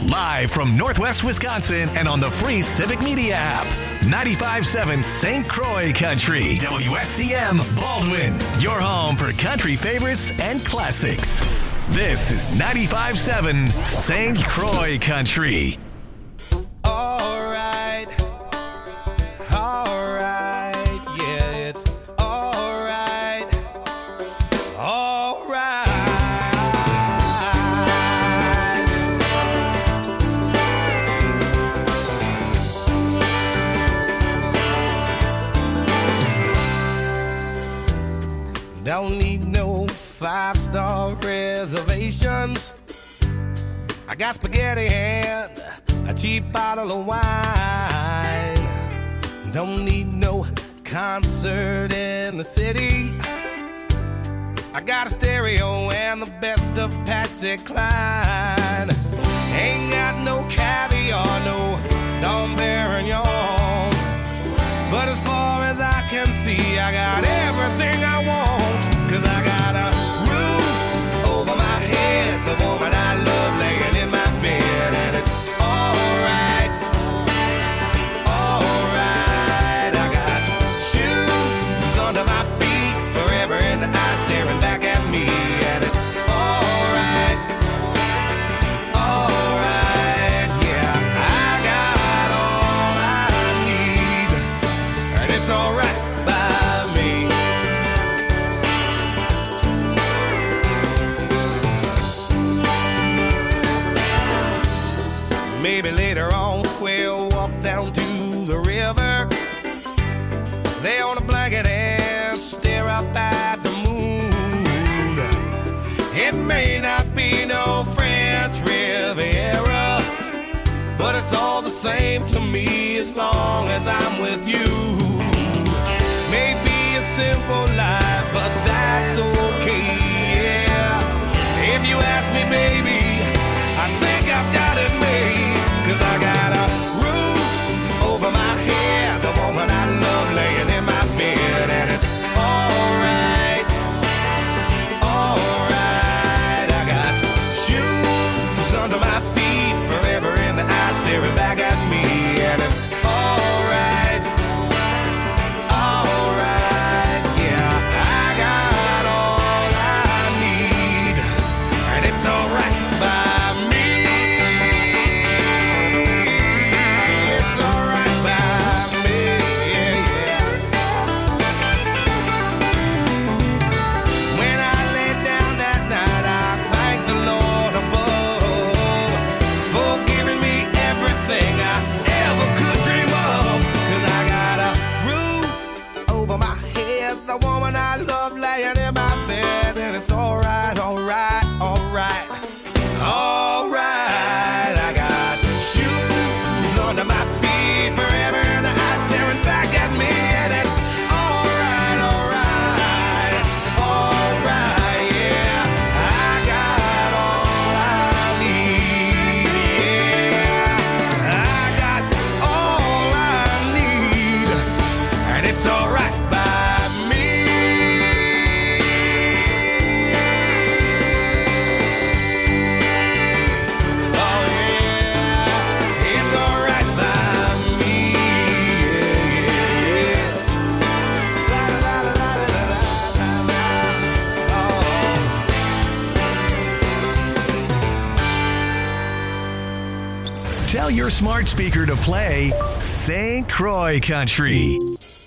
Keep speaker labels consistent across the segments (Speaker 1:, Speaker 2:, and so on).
Speaker 1: Live from Northwest Wisconsin and on the free Civic Media app. 95.7 St. Croix Country. WSCM Baldwin. Your home for country favorites and classics. This is 95.7 St. Croix Country.
Speaker 2: Don't need no 5-star reservations. I got spaghetti and a cheap bottle of wine. Don't need no concert in the city. I got a stereo and the best of Patsy Cline. Ain't got no caviar, no Dom Perignon. But as far as I can see, I got everything I want. 'Cause I got a roof over my head, the woman I love laying in my bed, and it's alright, alright. I got shoes under my feet, forever in the eye staring back at me, and it's alright, alright. Yeah, I got all I need, and it's alright by me. Maybe later on we'll walk down to the river, lay on a blanket and stare up at the moon. It may not be no French Riviera, but it's all the same to me as long as I'm with you. Maybe a simple life, but that's okay, yeah. If you ask me, baby, I think I've got it made. 'Cause I got a roof over my head, the woman I love laying in my bed, and it's alright, alright. I got shoes under my feet, forever in the eye staring back at me, and it's alright, alright. Yeah, I got all I need, and it's alright by me.
Speaker 1: Tell your smart speaker to play St. Croix Country.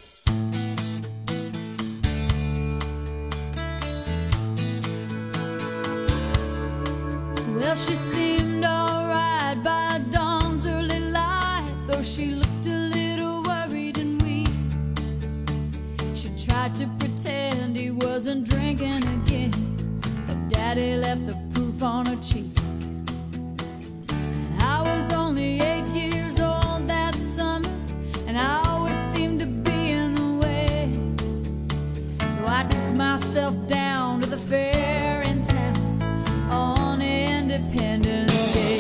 Speaker 3: Well, she seemed alright by dawn's early light, though she looked a little worried and weak. She tried to pretend he wasn't drinking again, but Daddy left the proof on her cheek. I was only 8 years old that summer, and I always seemed to be in the way. So I took myself down to the fair in town on Independence Day.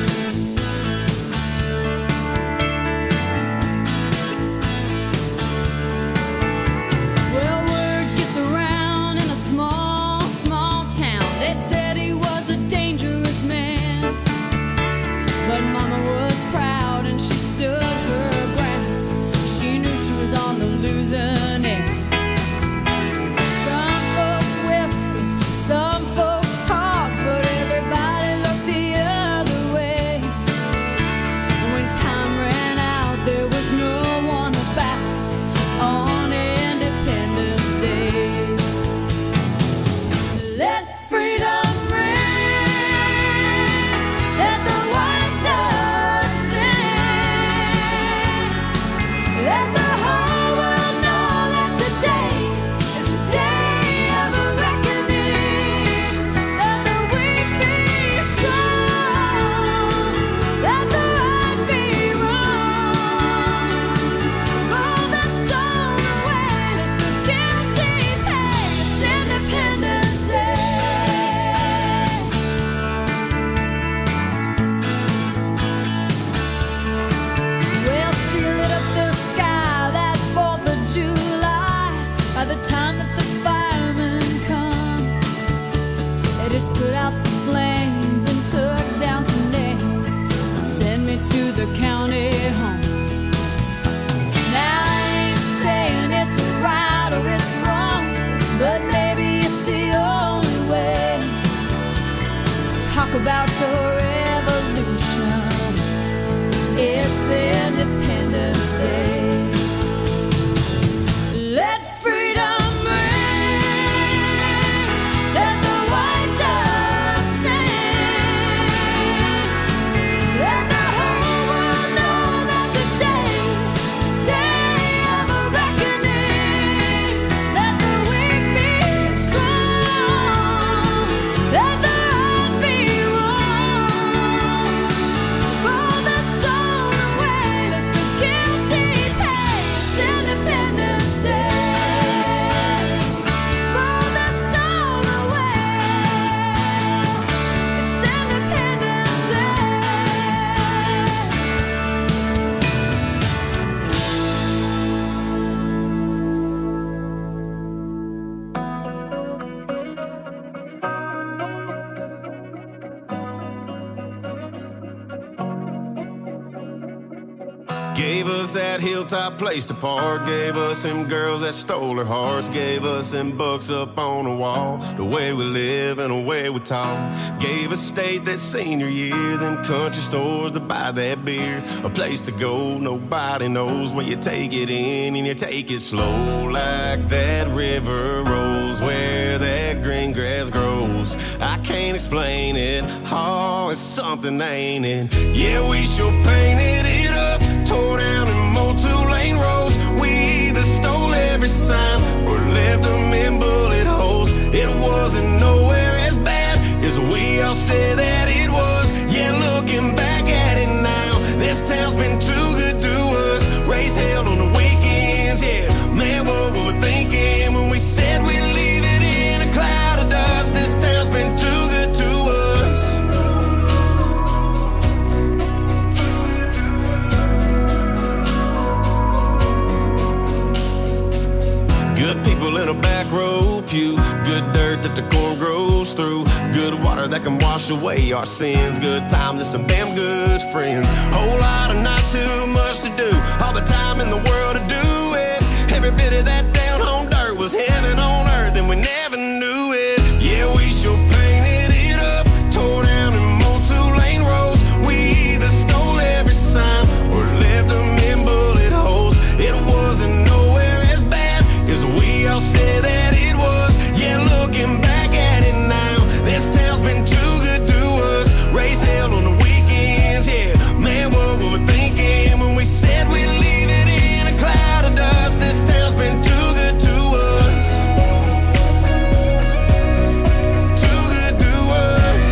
Speaker 3: Well, word gets around in a small, small town. They said he was a dangerous about your revolution. It's Independence Day. Let freedom ring, let the white dove sing, let the whole world know that today of a reckoning. Let the weak be strong, let the right be wrong. Roll the stone away, let the guilty pay. It's Independence Day. Roll the stone away. It's Independence Day.
Speaker 4: Gave us that hilltop place to park. Gave us them girls that stole our hearts. Gave us them books up on the wall. The way we live and the way we talk. Gave us state that senior year. Them country stores to buy that beer. A place to go nobody knows where you take it in and you take it slow. Like that river rolls where that green grass grows. I can't explain it. Oh, it's something, ain't it? Yeah, we sure painted it up. Tore down and mowed 2-lane roads. We either stole every sign or left them in bullet holes. It wasn't nowhere as bad as we all said that it was. Yeah, looking back at it now, this town's been too good to us. Race held on the weekends, yeah. Man, what were we thinking when we said we'd leave it in a cloud of dust? This town's been too good to us. Good people in a back row pew. Good dirt that the corn grows through. Good water that can wash away our sins. Good times and some damn good friends. Whole lot of not too much to do. All the time in the world to do it. Every bit of that down home dirt was heaven on earth and we never knew it. Yeah, we sure painted it up. Tore down and mowed 2-lane roads. We either stole every sign or left them in bullet holes. It wasn't nowhere as bad as we all said that it was. Yeah, looking back at it now, this town's been too good to us. Race held on the weekends, yeah. Man, what were we thinking when we said we'd leave it in a cloud of dust? This town's been too good to us. Too good to us.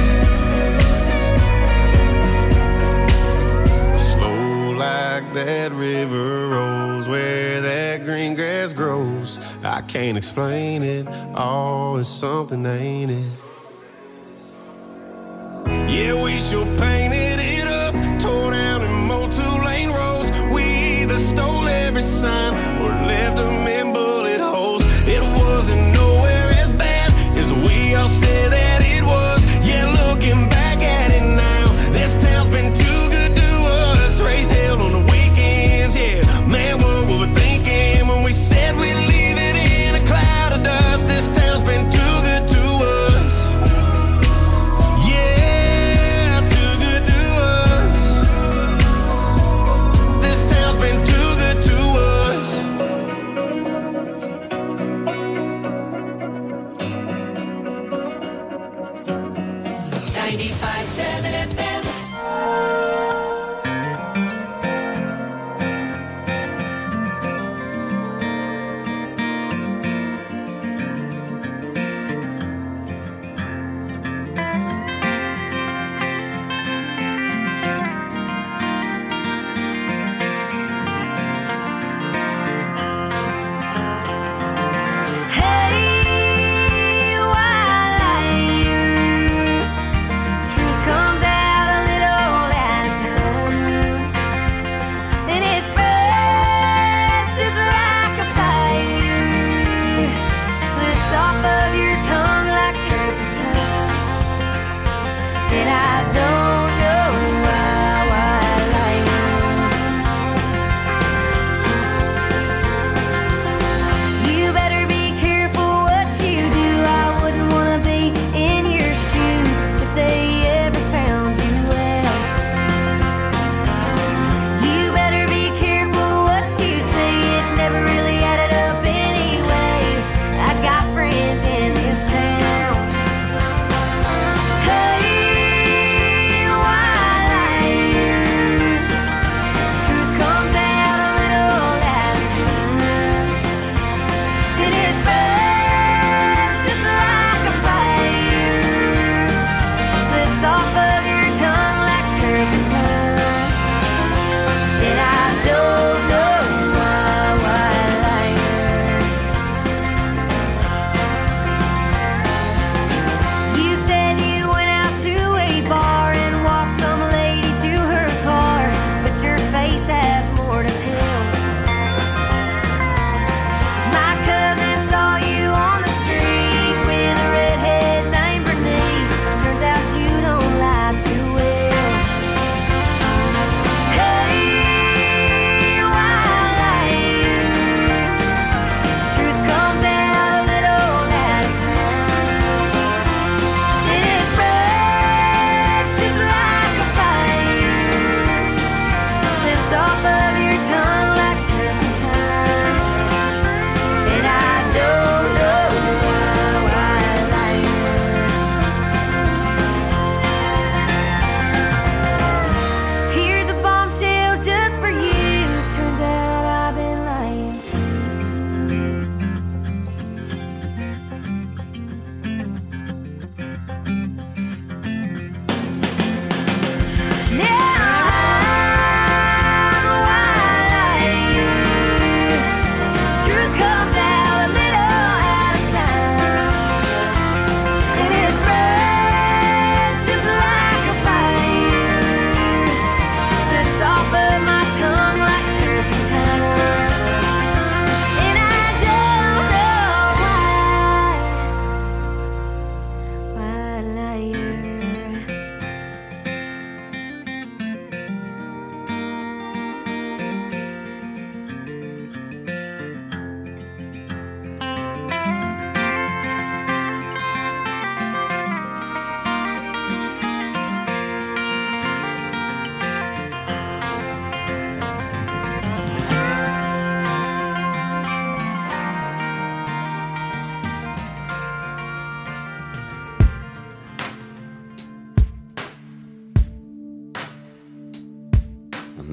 Speaker 4: Slow like that river rolls where that green grass grows. I can't explain it. Oh, it's something, ain't it? Yeah, we sure painted it up. Tore down and mowed 2-lane roads. We either stole every sign or left them in bullet holes. It wasn't nowhere as bad as we all said that it was. Yeah, looking back at it now, this town's been too good to us. Race held on the weekends, yeah. Man, what were we thinking when we said we'd leave it in a cloud of dust? This town's been too good to us. Yeah, too good to us. This town's been too good to us.
Speaker 5: 95.7 FM.
Speaker 3: Hey, while truth comes out a little at a time, and it spreads just like a fire, slips off of your tongue like turpentine, and I don't know why I lie. You better be careful what you do. I wouldn't want to be in your shoes if they ever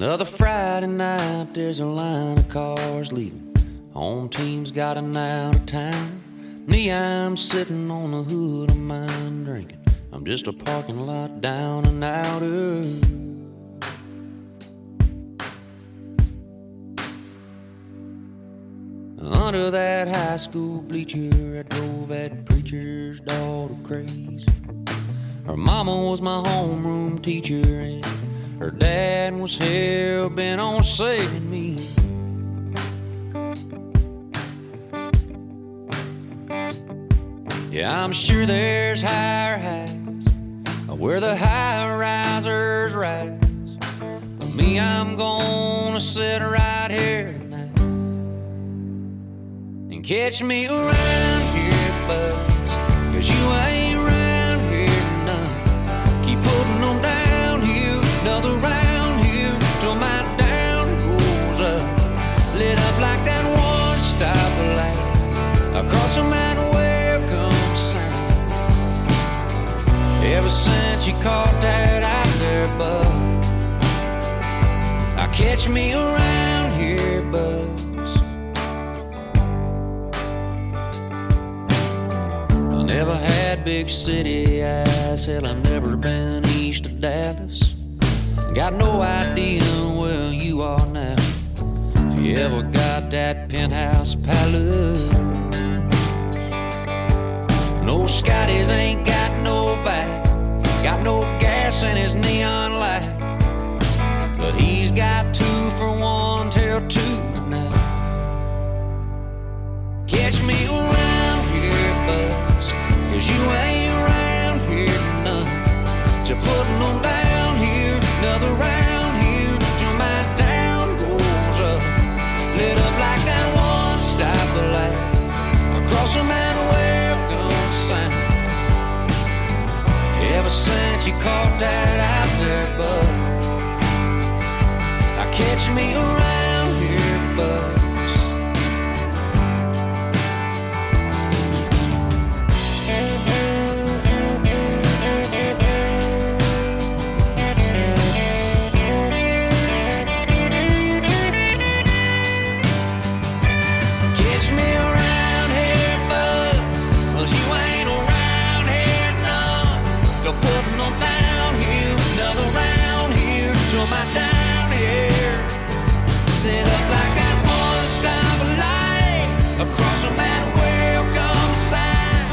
Speaker 5: Another Friday night, there's a line of cars leaving. Home team's gotten out of town. Me, I'm sitting on the hood of mine drinking. I'm just a parking lot down and outer. Under that high school bleacher, I drove that preacher's daughter crazy. Her mama was my homeroom teacher, and her dad was hell-bent on saving me. Yeah, I'm sure there's higher heights where the high-risers rise. But me, I'm gonna sit right here tonight and catch me around here, buzz, 'cause you ain't around here none. Keep putting them downhill, another round here till my down goes up. Lit up like that one-stop light across the mountain. Ever since you caught that out there, bud, I catch me around here, buzz. I never had big city eyes, hell, I've never been east of Dallas. Got no idea where you are now, if you ever got that penthouse palace. No Scotties ain't got no back, got no gas in his neon light, but he's got 2 for 1 till 2 tonight. Catch me around here, buzz, 'cause you ain't around here none. So putting them down here, another round here till my down goes up. Lit up like that one-stop light across the mountain. Ever since you caught that out there, bud, I catch me around here, buzz. Catch me around here, buzz, 'cause you ain't around here none. Putting them down here, another round here till my down here. Set up like that one-stop light across the mountain welcome sign.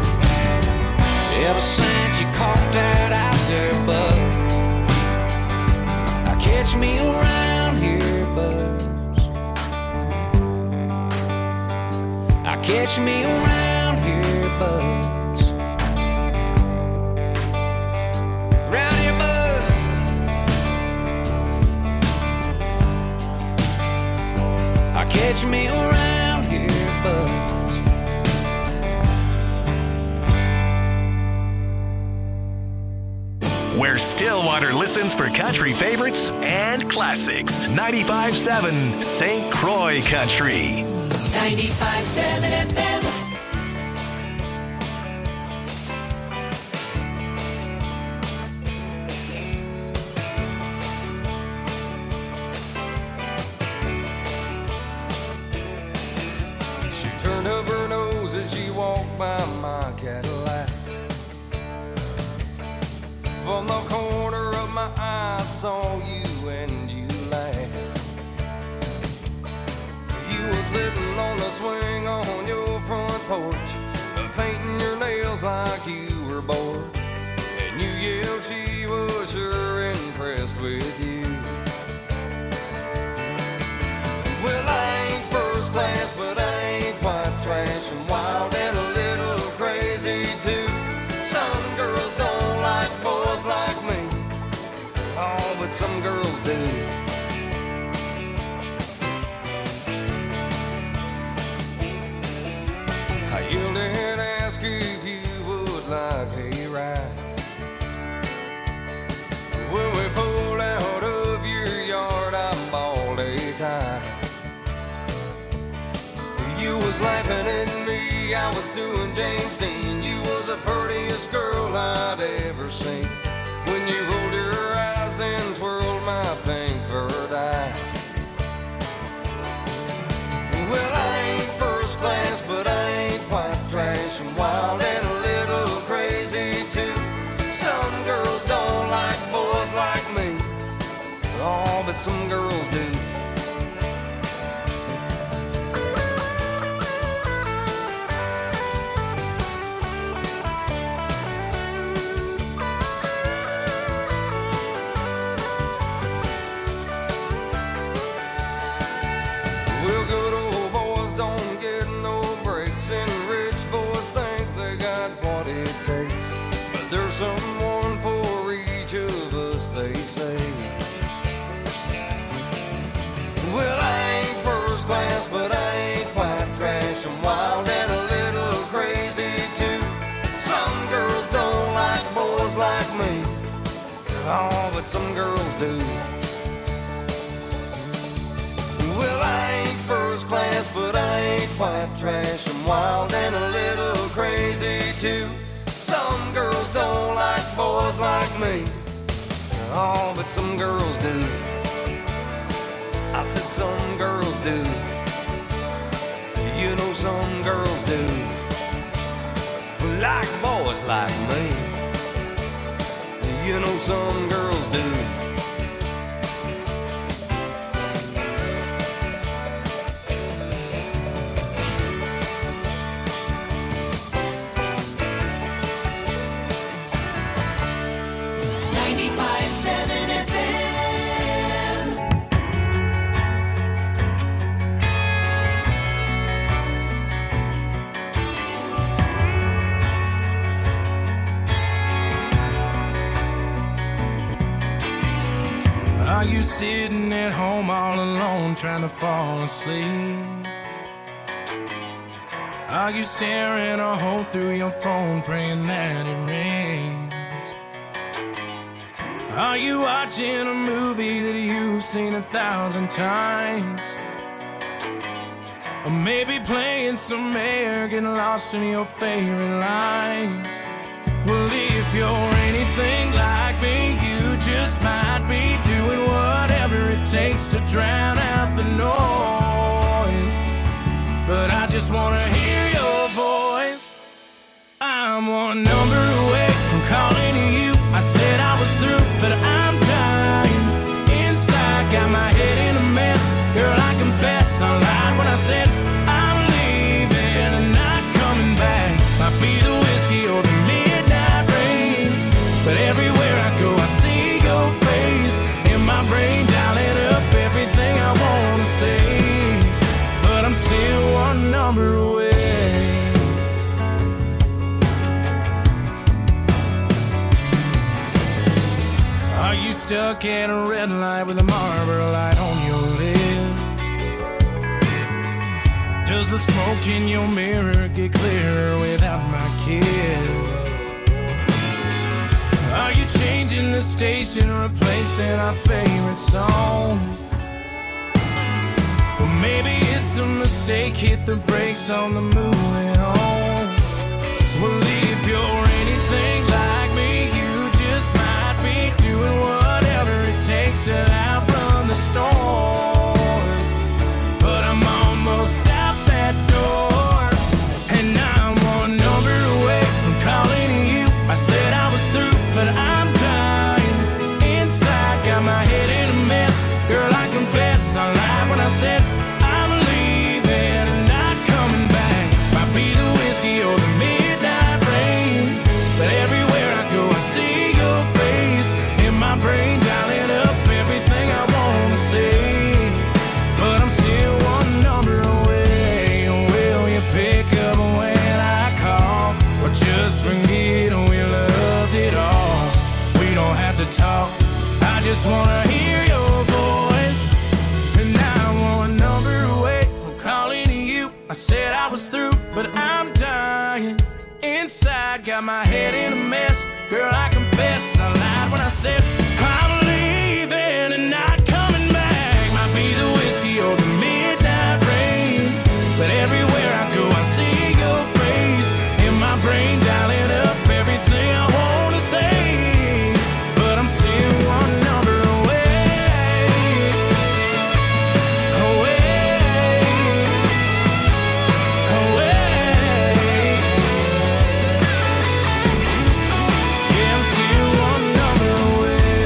Speaker 5: Ever since you caught that out there, bud, I catch me around here, buzz. I catch me around here, buzz. Catch me around here, buzz.
Speaker 1: Where Stillwater listens for country favorites and classics. 95.7 St. Croix Country.
Speaker 6: 95.7 FM.
Speaker 2: By my Cadillac, from the corner of my eye, I saw you and you laughed. You were sitting on the swing on your front porch, painting your nails like you were bored, and you yelled she was sure impressed with you. Well, I ain't first class, but I ain't quite trash, and wild and a little crazy too. Some girls don't like boys like me, oh, but some girls do. I yelled and asked if you would like a ride. When we pulled out of your yard, I bawled a time. You was laughing at me, I was doing James Dean. You was the prettiest girl I'd ever seen. When you rolled your eyes and twirled my pink fur
Speaker 5: some girls do. Well, good old boys don't get no breaks, and rich boys think they got what it takes. But there's someone for each of us, they say. Well, I ain't first class, but I ain't quite trash. I'm wild and a little crazy too. Some girls don't like boys like me. Oh, but some girls do. Well, I ain't first class, but I ain't quite trash. I'm wild and a little crazy too. Some girls don't like boys like me. Oh, but some girls do. I said some girls do. You know some girls do. Like boys like me. You know some girls do.
Speaker 2: Are you sitting at home all alone trying to fall asleep? Are you staring a hole through your phone praying that it rains? Are you watching a movie that you've seen 1,000 times? Or maybe playing some air, getting lost in your favorite lines? Well, if you're anything like me, you just might be doing whatever it takes to drown out the noise. But I just wanna hear your voice. I'm one number away from calling you. I said I was through, but I'm dying inside, got my head in a mess. Girl, I confess I lied when I said I'm leaving and not coming back. Might be the whiskey or the midnight rain, but everywhere I go I see your face in my brain, dialing up everything I wanna say. But I'm still one number away. Are you stuck at a red light with a Marlboro light on your lip? Does the smoke in your mirror get clearer without my kiss? Are you changing the station, replacing our favorite song? Well, maybe it's a mistake, hit the brakes on the moving on. Well, if you're anything like me, you just might be doing whatever it takes to outrun the storm. But I'm almost out that door, and I'm one number away from calling you. I said I was through, but I'm dying inside, got my head in a mess. Girl, I confess I lied when I said I'm leaving and not coming back. Might be the whiskey or the midnight rain, but everywhere I go I see your face in my brain, dialing up everything I wanna say. But I'm still one number away. Will you pick up when I call, or just forget we loved it all? We don't have to talk, I just wanna hear your voice. And now I'm one number away from calling you. I said I was through, but I'm dying inside, got my head in a mess. Girl, I confess I lied when I said I'm leaving and not coming back. Might be the whiskey or the midnight rain, but everywhere I go I see your face in my brain, dialing up everything I wanna say. But I'm still one number away, away, away. Yeah, I'm still one number away.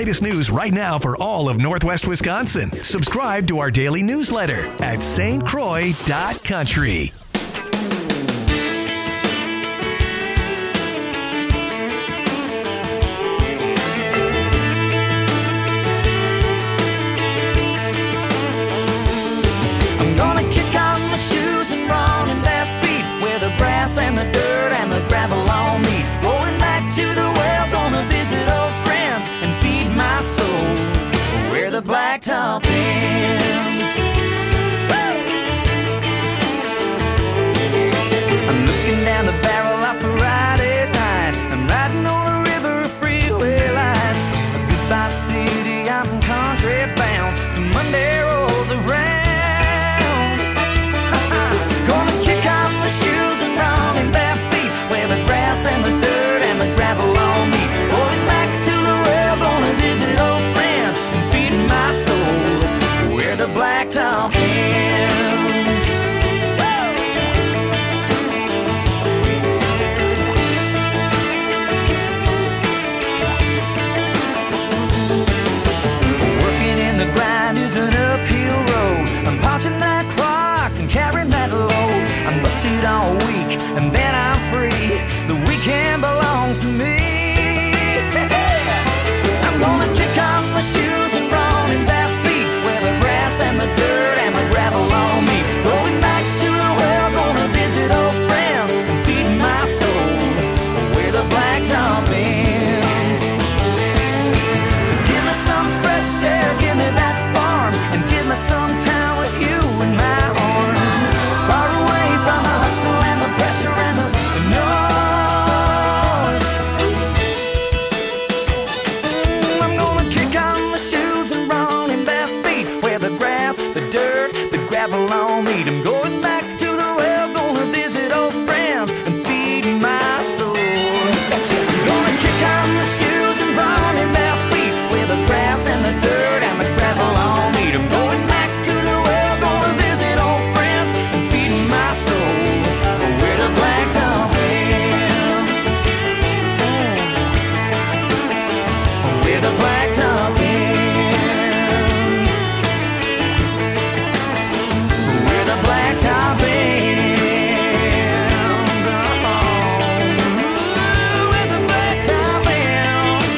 Speaker 1: latest news right now for all of Northwest Wisconsin. Subscribe to our daily newsletter at stcroix.country.
Speaker 5: I'm gonna kick off my shoes and run in bare feet where the grass and the dirt and the gravel all meet. Going back to the well, gonna visit old friends and feed my soul where the blacktop ends. I'm looking down the barrel of a Friday night. I'm riding on a river of freeway lights. A goodbye city, I'm country bound till Monday rolls around. Gonna kick off my shoes and run in bare feet where the grass and the dirt and the gravel all meet. Going back to the well, gonna visit old friends and feed my soul where the blacktop ends. Working in the grind is an uphill road. I'm punching that clock and carrying that load. I'm busted all week and then I'm free. The weekend belongs to me. I'm gonna kick off my shoes and run in bare feet where the grass and the dirt and the gravel all meet. Going back to the well, gonna visit old friends and feed my soul where the blacktop ends. So give me some fresh air, give me that farm, and give me some time with you in my arms. Far away from the hustle and the pressure and the noise. I'm gonna kick on my shoes and run in bare feet where the grass, the dirt, the gravel all meet. I'm going back to the well, gonna visit old friends and feed my soul. I'm gonna kick on my shoes and run in bare feet where the grass and the dirt and the gravel all meet. I'm going back to the well, gonna visit old friends and feed my soul where the blacktop ends. Where the blacktop ends. Where the blacktop ends. Oh, where the blacktop ends.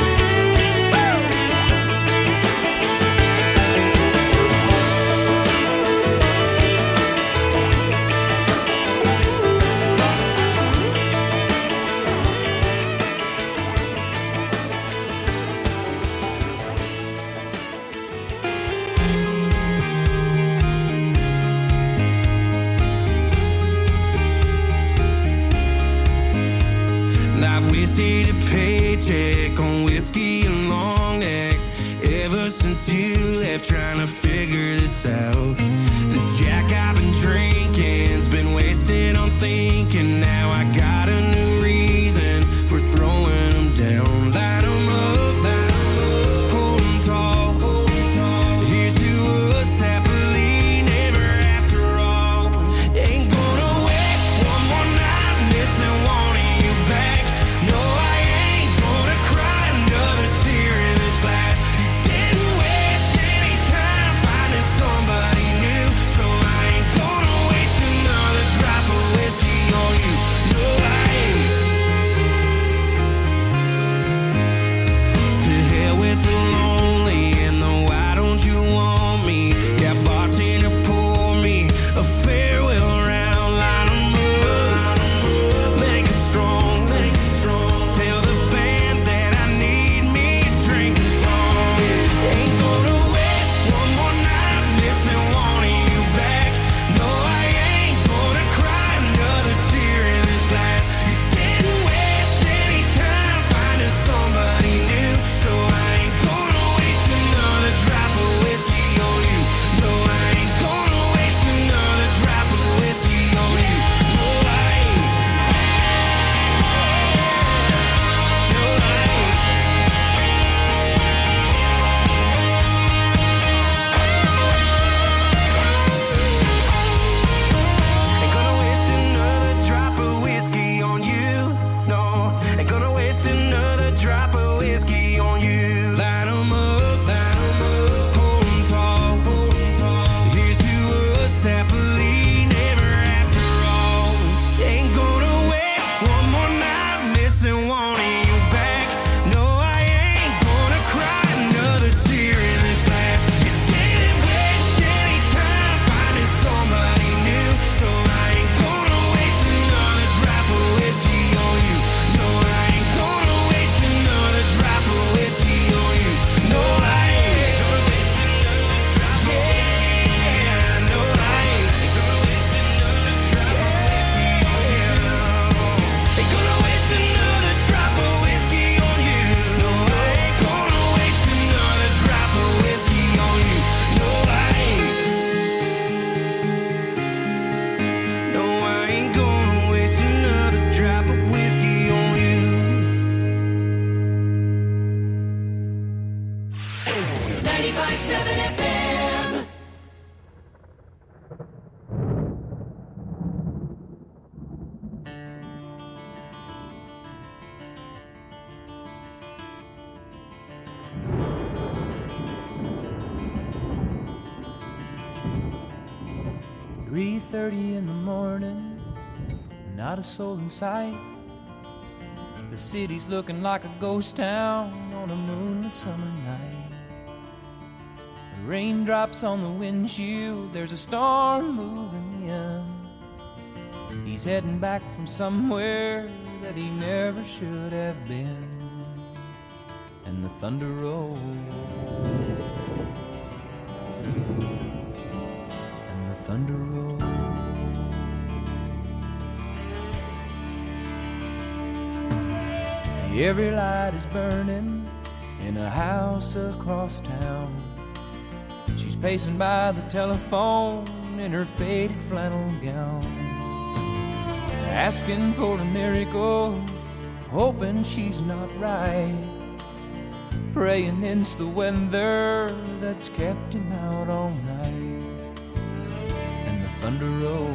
Speaker 2: I've wasted a paycheck on whiskey and long necks ever since you left, trying to figure this out. This Jack I've been drinking's been wasted on thinking. Now I got a new reason for throwing them down. Line 'em up, hold 'em tall. Here's to us happily never after all. Ain't gonna waste one more night missing one of you back. No, I ain't gonna cry another tear in this glass. Didn't waste any time finding somebody new.
Speaker 7: 3:30 in the morning, not a soul in sight. The city's looking like a ghost town on a moonlit summer night. Raindrops on the windshield, there's a storm moving in. He's heading back from somewhere that he never should have been. And the thunder rolls, and the thunder rolls. Every light is burning in a house across town. She's pacing by the telephone in her faded flannel gown, asking for a miracle, hoping she's not right, praying it's the weather that's kept him out all night. And the thunder rolls,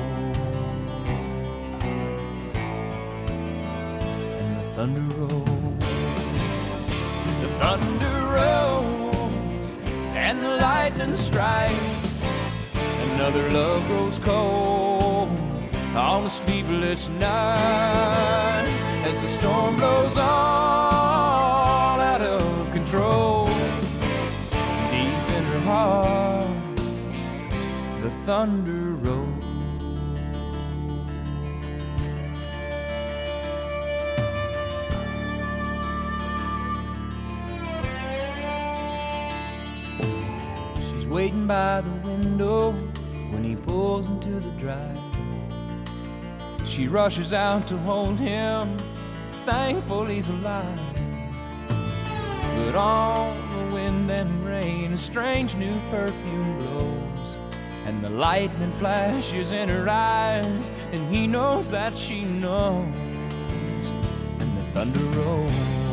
Speaker 7: and the thunder rolls, the thunder rolls, and the lightning strikes. Another love grows cold on a sleepless night as the storm blows all out of control. Deep in her heart, the thunder rolls. She's waiting by the window when he pulls into the drive. She rushes out to hold him, thankful he's alive. But on the wind and rain, a strange new perfume blows, and the lightning flashes in her eyes, and he knows that she knows. And the thunder rolls,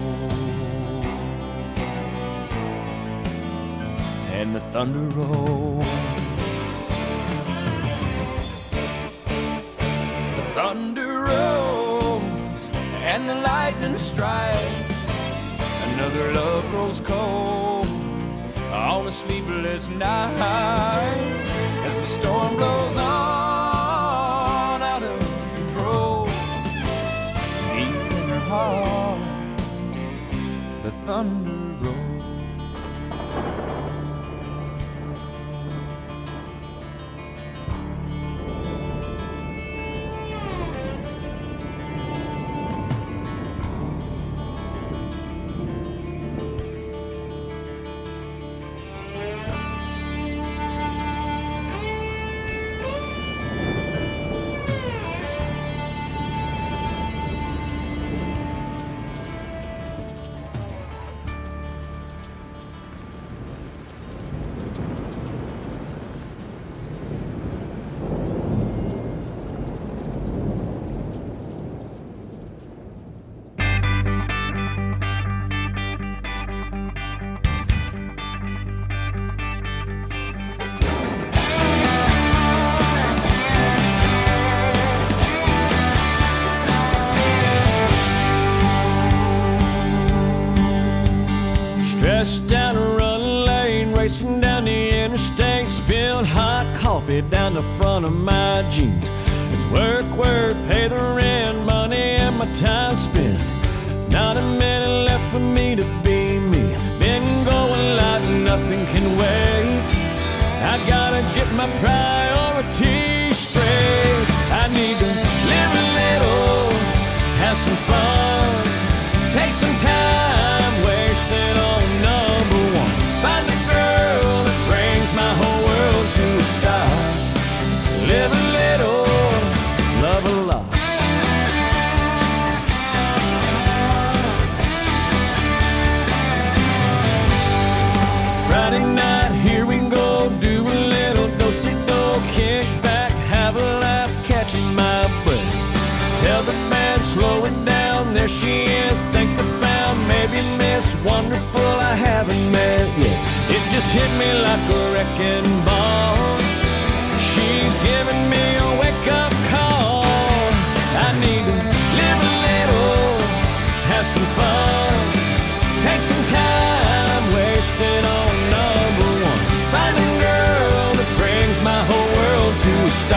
Speaker 7: and the thunder rolls. Thunder rolls and the lightning strikes. Another love grows cold on a sleepless night as the storm blows on out of control. Deep in her heart, the thunder rolls.
Speaker 8: Stressed down a run lane, racing down the interstate, spilled hot coffee down the front of my jeans. It's work, work, pay the rent, money and my time spent. Not a minute left for me to be me. Been going like nothing can wait. I gotta get my priorities straight. I need to live a little, have some fun, take some time, wasted on number one. Find a girl that brings my whole world to a stop. Live a little, love a lot. Friday night, here we go, do a little do-si-do, kick back, have a laugh, catching my breath. Tell the band, slow it down, there she is, think I found maybe Miss Wonderful I haven't met yet. It just hit me like a wrecking ball. She's giving me a wake-up call. I need to live a little, have some fun, take some time, wasted on number one. Find a girl that brings my whole world to a stop.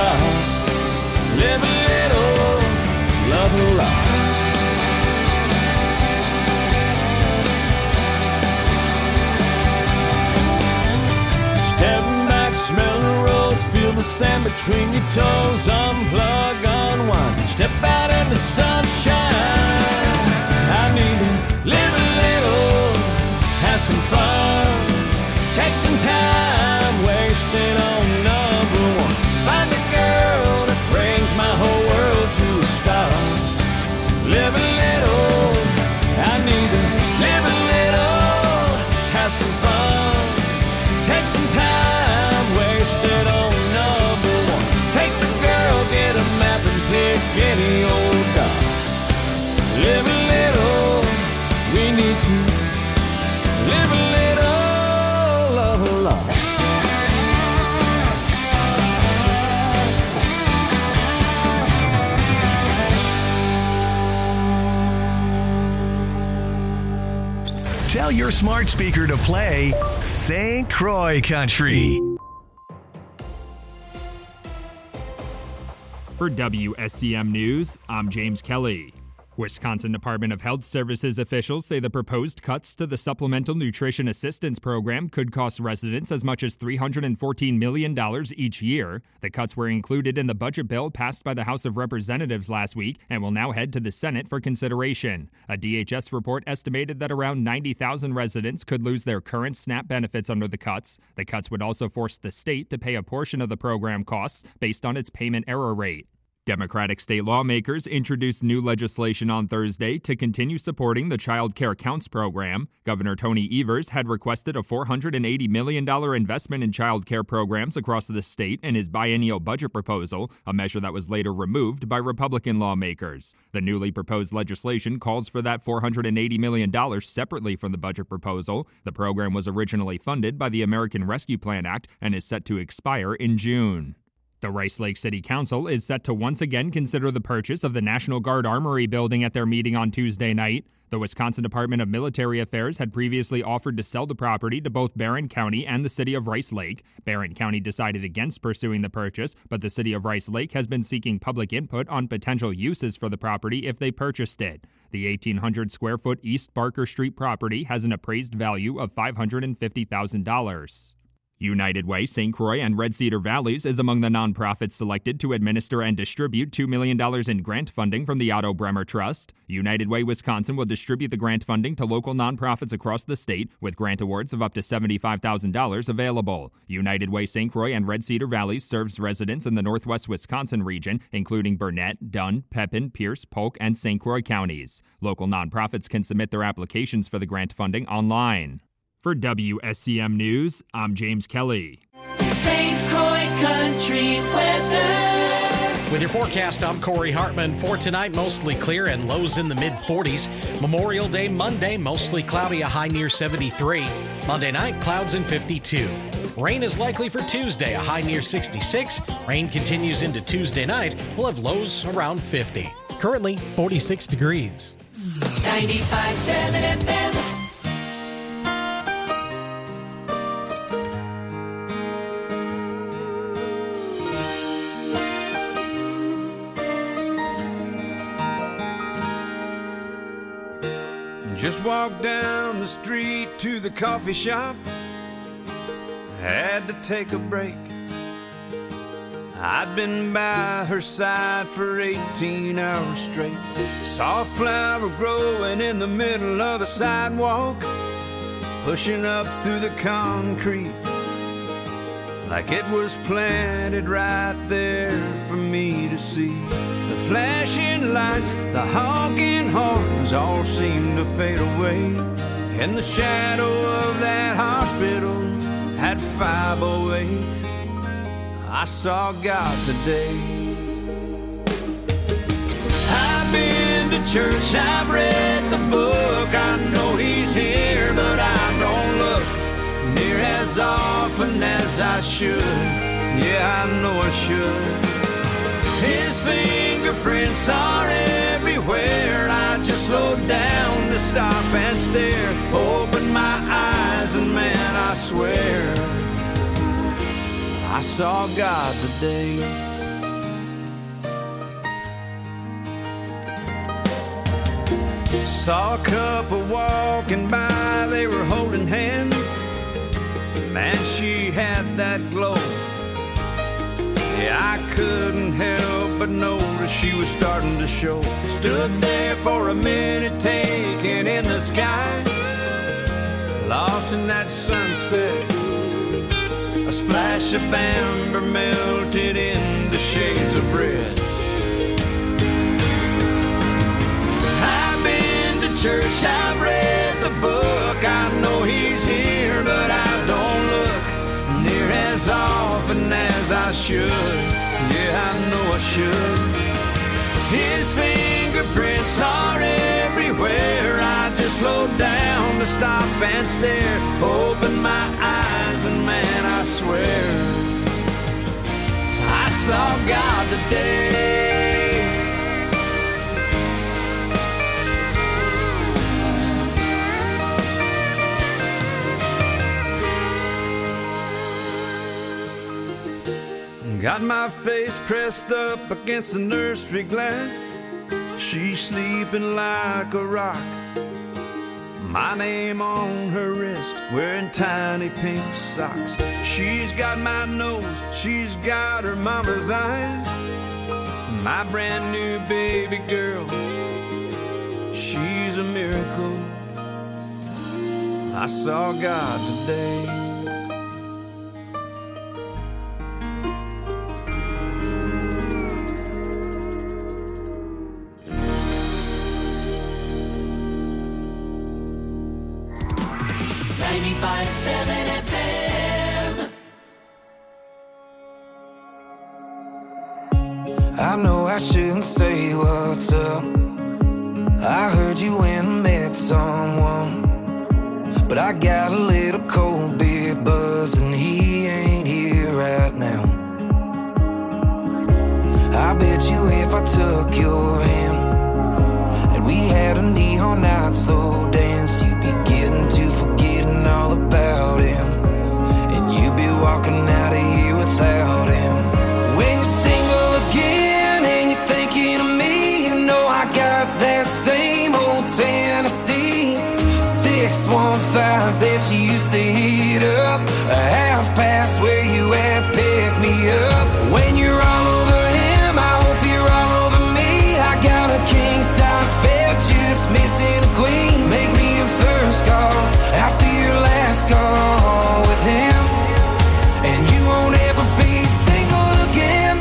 Speaker 8: between your toes, unplug, unwind, step out in the sunshine. I need to live a little, have some fun, take some time, wasted on number one. Find a girl that brings my whole world to a stop. Live a little, I need to live a little, have some fun, take some time, wasted on number one. Take the girl, get a map and pick any old dog. Live a little, we need to live a little, love a lot.
Speaker 1: Tell your smart speaker to play St. Croix Country.
Speaker 9: For WSCM News, I'm James Kelly. Wisconsin Department of Health Services officials say the proposed cuts to the Supplemental Nutrition Assistance Program could cost residents as much as $314 million each year. The cuts were included in the budget bill passed by the House of Representatives last week and will now head to the Senate for consideration. A DHS report estimated that around 90,000 residents could lose their current SNAP benefits under the cuts. The cuts would also force the state to pay a portion of the program costs based on its payment error rate. Democratic state lawmakers introduced new legislation on Thursday to continue supporting the Child Care Counts program. Governor Tony Evers had requested a $480 million investment in child care programs across the state in his biennial budget proposal, a measure that was later removed by Republican lawmakers. The newly proposed legislation calls for that $480 million separately from the budget proposal. The program was originally funded by the American Rescue Plan Act and is set to expire in June. The Rice Lake City Council is set to once again consider the purchase of the National Guard Armory building at their meeting on Tuesday night. The Wisconsin Department of Military Affairs had previously offered to sell the property to both Barron County and the city of Rice Lake. Barron County decided against pursuing the purchase, but the city of Rice Lake has been seeking public input on potential uses for the property if they purchased it. The 1,800-square-foot East Barker Street property has an appraised value of $550,000. United Way, St. Croix, and Red Cedar Valleys is among the nonprofits selected to administer and distribute $2 million in grant funding from the Otto Bremer Trust. United Way, Wisconsin will distribute the grant funding to local nonprofits across the state, with grant awards of up to $75,000 available. United Way, St. Croix, and Red Cedar Valleys serves residents in the northwest Wisconsin region, including Burnett, Dunn, Pepin, Pierce, Polk, and St. Croix counties. Local nonprofits can submit their applications for the grant funding online. For WSCM News, I'm James Kelly.
Speaker 6: St. Croix Country weather.
Speaker 10: With your forecast, I'm Corey Hartman. For tonight, mostly clear and lows in the mid-40s. Memorial Day Monday, mostly cloudy, a high near 73. Monday night, clouds in 52. Rain is likely for Tuesday, a high near 66. Rain continues into Tuesday night. We'll have lows around 50. Currently, 46 degrees.
Speaker 6: 95.7 FM.
Speaker 7: Just walked down the street to the coffee shop. Had to take a break. I'd been by her side for 18 hours straight. Saw a flower growing in the middle of the sidewalk, pushing up through the concrete like it was planted right there for me to see. The flashing lights, the honking horns all seemed to fade away. In the shadow of that hospital at 508, I saw God today. I've been to church, I've read the book, I know He's here, but I don't look near as often as I should. Yeah, I know I should. His fingerprints are everywhere. I just slowed down to stop and stare. Opened my eyes and man, I swear I saw God today. Saw a couple walking by, they were holding hands. Man, she had that glow Yeah, I couldn't help but notice she was starting to show. Stood there for a minute, taking in the sky, lost in that sunset. A splash of amber melted into shades of red. I've been to church, I've read the book. I know he's here, but I don't look near as often as I should. Yeah, I know I should. His fingerprints are everywhere. I just slowed down to stop and stare. Open my eyes and man, I swear I saw God today. Got my face pressed up against the nursery glass. She's sleeping like a rock. My name on her wrist, wearing tiny pink socks. She's got my nose, she's got her mama's eyes. My brand new baby girl, she's a miracle. I saw God today.
Speaker 6: 95.7 FM.
Speaker 11: I know I shouldn't say what's up. I heard you went and met someone, but I got a little cold beer buzz and he ain't here right now. I bet you if I took your hand and we had a neon night slow dance, you'd be getting to forgetting all about him, and you'd be walking out of here without him. When you're single again and you're thinking of me, you know I got that same old Tennessee 615 that you used to heat up, a half past where you at, pick me up. When you're all over him, I hope you're all over me. I got a king size bed, just missing a queen. Make me your first call after your last call with him, and you won't ever be single again.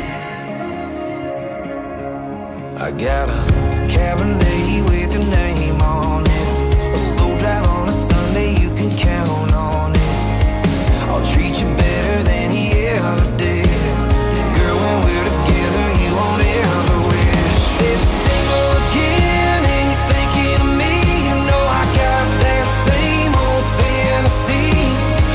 Speaker 11: I got a Cabernet with your name on it, a slow drive on a Sunday, you can count on it. I'll treat you better than he ever did. Girl, when we're together, you won't ever wish that you're single again and you're thinking of me. You know I got that same old Tennessee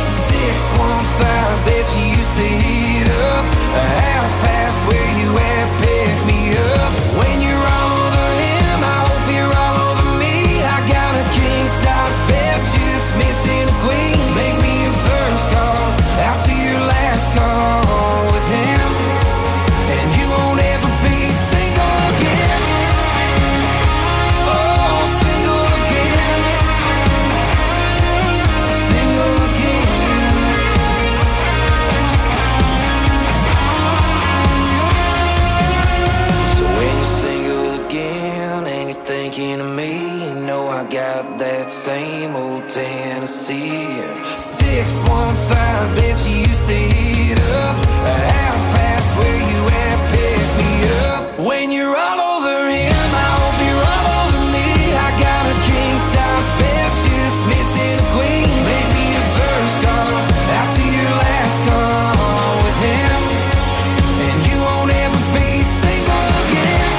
Speaker 11: 615 that you used to heat up, a half past where you at, pick me up. When you're all over him, I hope you're all over me. I got a king size bed, just missing a queen. Make me your first call after your last call with him, and you won't ever be single again. Oh, single again, single again. So when you're single again and you're thinking of me, you know I got that same old Tennessee 615 that you used to heat up, a half past where you at, pick me up. When you're all over him, I hope you're all over me. I got a king size bed, just missing a queen. Make me your first call after your last call with him, and you won't ever be single again.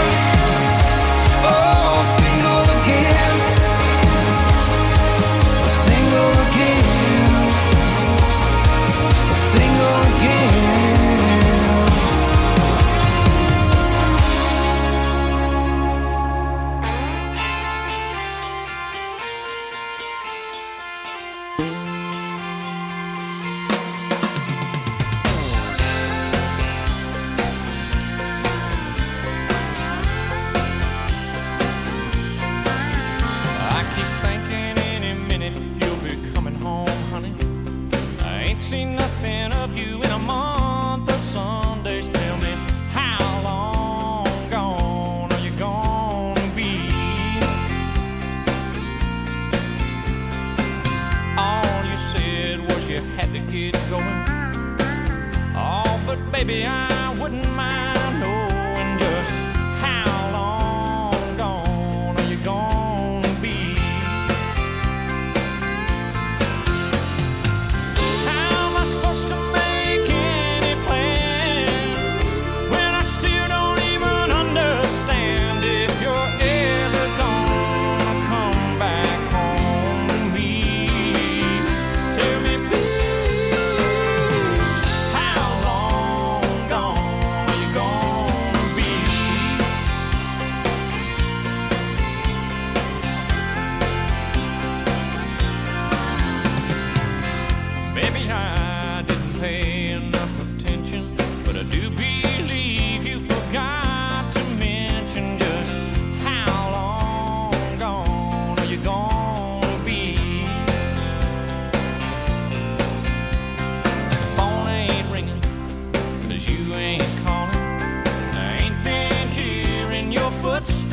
Speaker 11: Oh, single again, single again.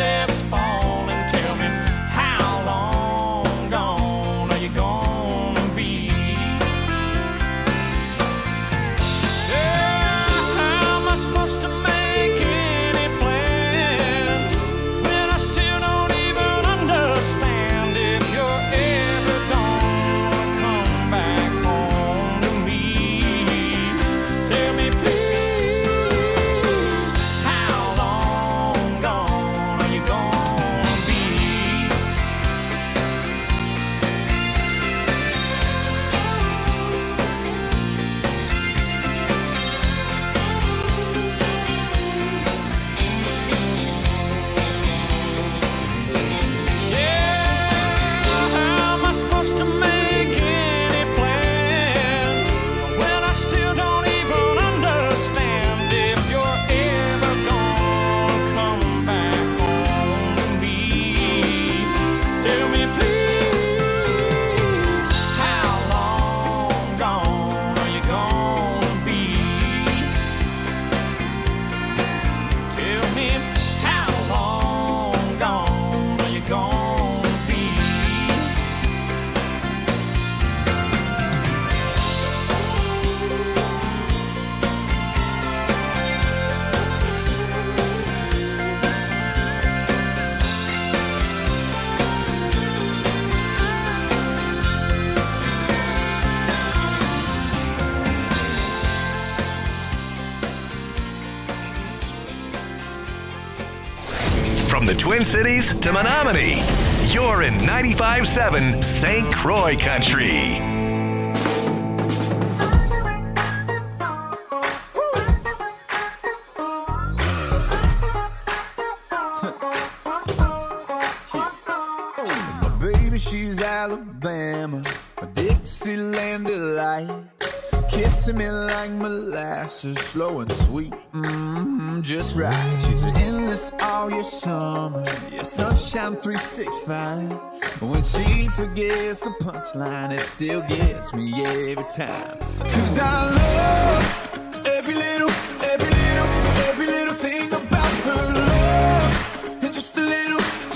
Speaker 5: footsteps falling. Tell me, how long gone are you gonna be? Yeah, how am I supposed to make any plans when I still don't even understand if you're ever gonna come back home to me? Tell me, please, how long gone are you gonna be? Yeah, how am I supposed to make any plans when I still don't even understand if you're ever gonna come back home to me? Tell me, please, how long gone are you gonna be? Tell me, how long gone are you gonna be?
Speaker 1: From the Twin Cities to Menominee, you're in 95.7 St. Croix Country.
Speaker 12: My baby, she's Alabama, a Dixieland delight. Kissing me like molasses, slow and sweet, just right. She's an endless all year summer, yeah, sunshine 365. When she forgets the punchline, it still gets me every time. 'Cause I love every little thing about her love. And just a little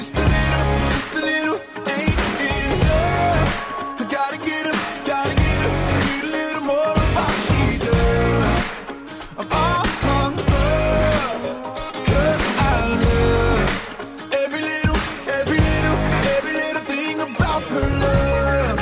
Speaker 12: ain't enough. I gotta get her, need a little more of what she does. I'm all hung up, 'cause I love every little thing about her love.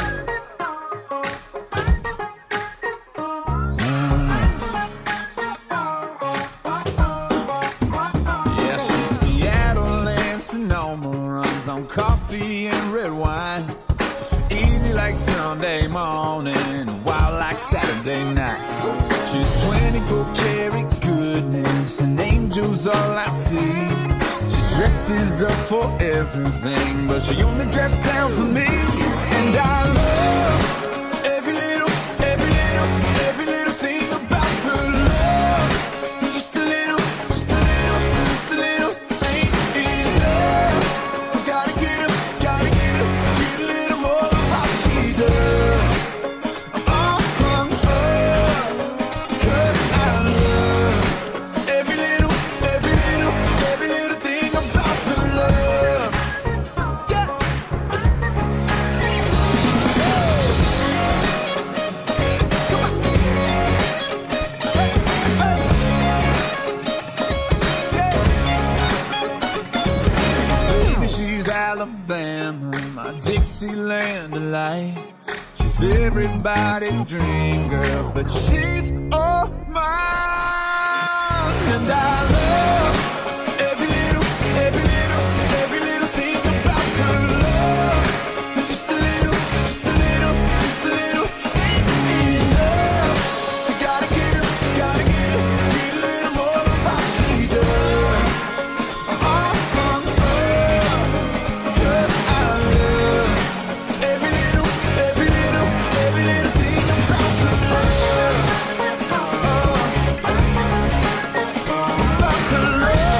Speaker 12: Yeah, she's Seattle and Sonoma, runs on coffee and red wine. Easy like Sunday morning, wild like Saturday night. She's 24 karat goodness, and angels all I see. She dresses up for everything, but she only dressed down for me. And I love every little thing about her love. And just a little ain't enough. I gotta get her, need a little more of what she does. I'm all hung up, 'cause I love every little thing about her love. Yeah. Baby, she's Alabama, my Dixieland delight. She's everybody's dream girl, but she's all mine. And I love every little thing about her love. And just a little ain't enough. I gotta get her, need a little more of what she does. I'm all hung up, 'cause I love every little thing about her love. About her love.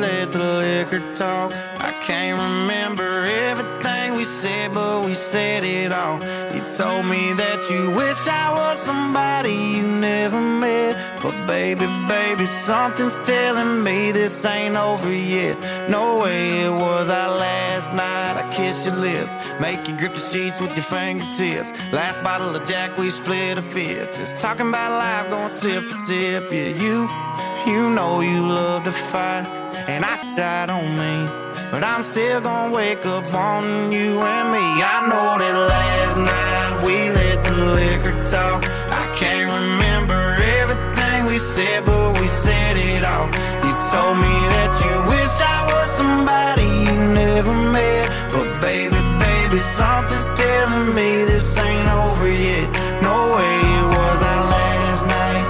Speaker 5: let the liquor talk. I can't remember everything we said, but we said it all. You told me that you wish I was somebody you never met. But baby, baby, something's telling me this ain't over yet. No way it was our last night. I kissed your lips, make you grip the sheets with your fingertips. Last bottle of Jack, we split a fifth. Just talking about life, going sip for sip. Yeah, you know you love to fight, and I died on me, but I'm still gonna wake up wanting you and me. I know that last night we let the liquor talk. I can't remember everything we said, but we said it all. You told me that you wish I was somebody you never met. But baby, baby, something's telling me this ain't over yet. No way it was our last night.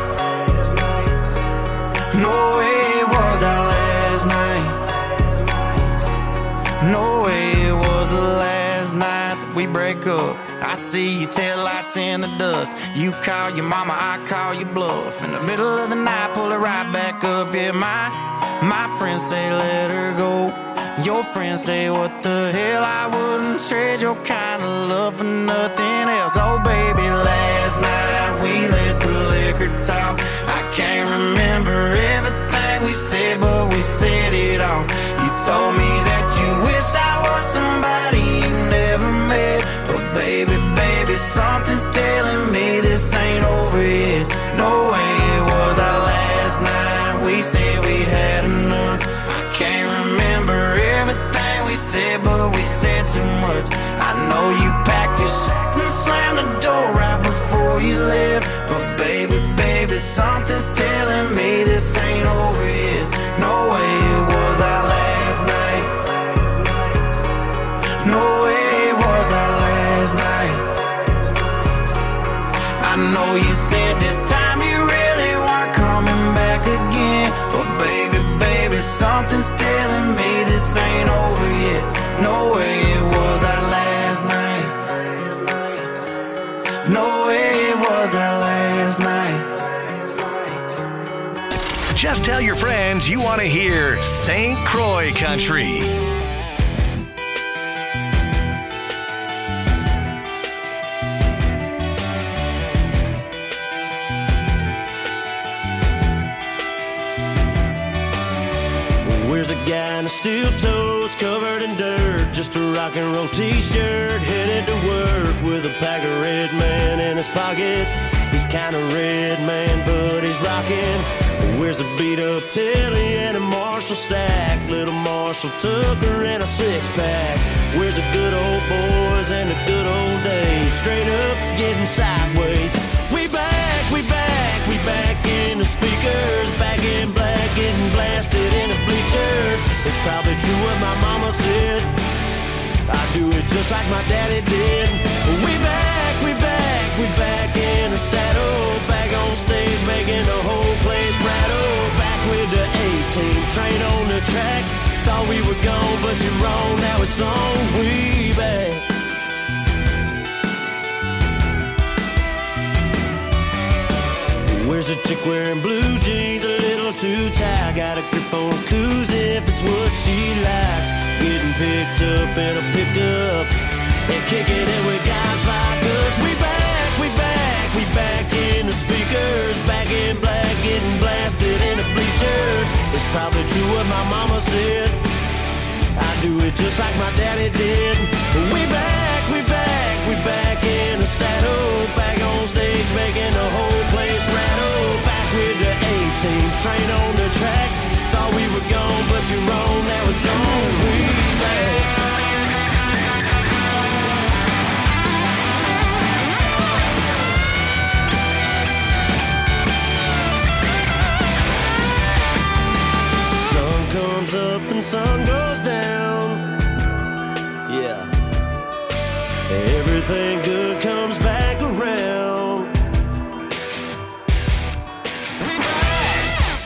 Speaker 5: No way it was our last night. No way it was the last night that we break up. I see your taillights in the dust. You call your mama, I call your bluff. In the middle of the night, pull it right back up. Yeah, my friends say let her go. Your friends say what the hell, I wouldn't trade your kind of love for nothing else. Oh baby, last night we let the liquor talk. I can't remember everything we said, but we said it all. You told me that you wish I was somebody you never met. But baby, baby, something's telling me this ain't over yet. No way it was our last night. We said we'd had enough. I can't remember everything we said, but we said too much. I know you packed your shit and slammed the door right before you left. But baby, baby, something's telling me this ain't over yet. No way it was our last night. No way it was our last night. I know you said this time you really weren't coming back again. But baby, baby, something's telling me this ain't over yet. No way it was our last night. No way it was our last night.
Speaker 1: Just tell your friends you want to hear St. Croix Country.
Speaker 8: Where's a guy in a steel toes covered in dirt, just a rock and roll t-shirt, headed to work with a pack of Red Man in his pocket. He's kinda red man, but he's rocking. Where's a beat up Telly and a Marshall stack, little Marshall Tucker and a six-pack. Where's the good old boys and the good old days, straight up getting sideways. We back, we back, we back in the speakers, back in black, getting blasted in the bleachers. It's probably true what my mama said, I do it just like my daddy did. We back, we back, we back in the saddle, back on stage making the whole place rattle. Back with the A-team, train on the track. Thought we were gone, but you're wrong, now it's on. We back. Where's a chick wearing blue jeans, a little too tight? Got a grip on a koozie if it's what she likes. Getting picked up in a pickup and kicking it with guys like us. We back, we back, we back in the speakers, back in black, getting blasted in the bleachers. It's probably true what my mama said, I do it just like my daddy did. We back, we back, we back in the saddle, back on stage making the whole place rattle. Back with the A-team, train on the track. Thought we were gone, but you're wrong, now it's on. We back. Sun comes up and sun goes down. Yeah. Everything good comes back around. We back.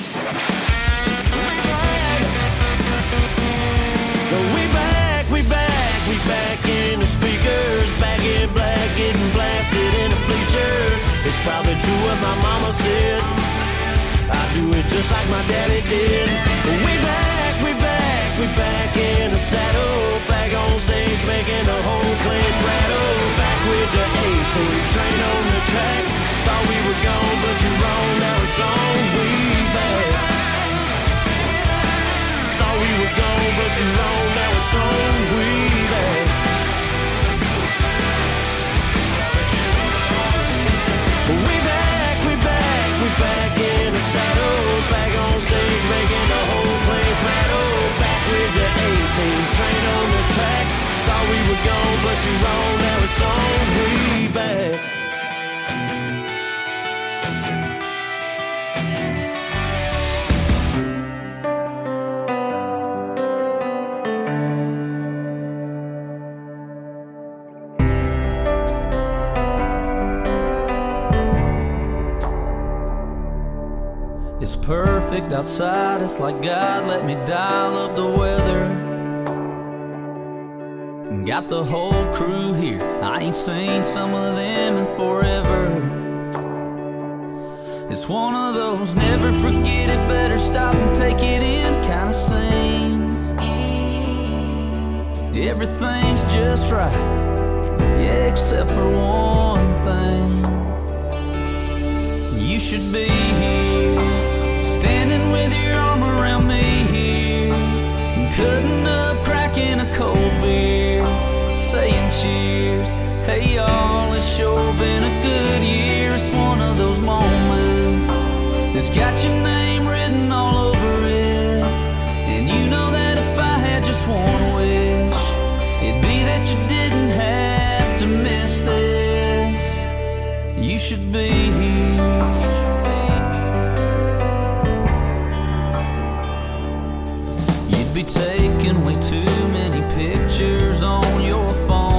Speaker 8: We back, we back, we back in the speakers, back in black, getting blasted in the bleachers. It's probably true what my mama said, I do it just like my daddy did. We back.
Speaker 5: you're wrong, now it's on way back. We back in the saddle, back on stage, making the whole place rattle. Back with the A-team, train on the track. Thought we were gone, but you're wrong, now it's on way back.
Speaker 13: It's perfect outside, it's like God let me dial up the weather. Got the whole crew here, I ain't seen some of them in forever. It's one of those never forget it, better stop and take it in kind of scenes. Everything's just right, yeah, except for one thing. You should be here, standing with your arm around me here, cutting up, cracking a cold beer, saying cheers. Hey y'all, it's sure been a good year. It's one of those moments that's got your name written all over it. And you know that if I had just one wish, it'd be that you didn't have to miss this. You should be here. Be taking way too many pictures on your phone.